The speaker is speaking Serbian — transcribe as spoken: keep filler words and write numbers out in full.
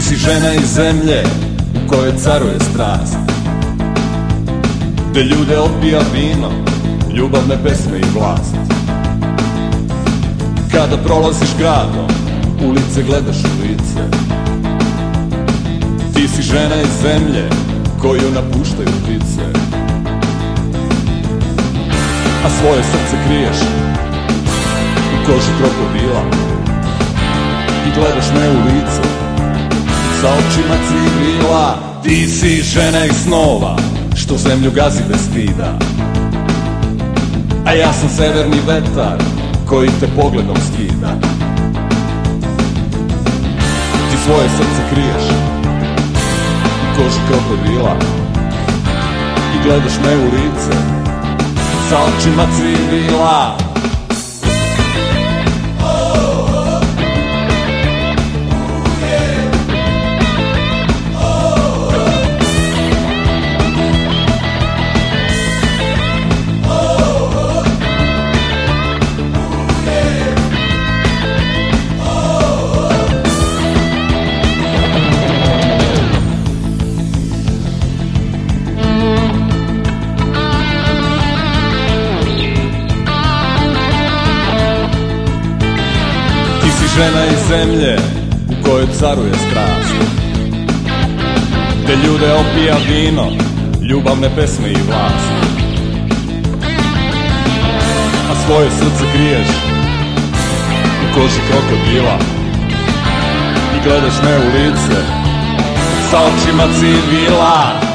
si žena iz zemlje u kojoj caruje strast, gde ljude opija vino, ljubavne pesme i vlast. Kada prolaziš gradom, ulice gledaš u lice. Ti si žena iz zemlje koju napuštaju ptice, a svoje srce kriješ u koži krokodila i gledaš me u lice sa očima civila. Ti si žena iz snova što zemlju gazi bez stida, a ja sam severni vetar koji te pogledom skida. Ti svoje srce kriješ u koži krokodila i gledaš me u lice sa očima civila. Žena iz zemlje u kojoj caruje strast, gde ljude opija vino, ljubavne pesme i vlast, a svoje srce kriješ u koži krokodila i gledaš me u lice sa očima civila.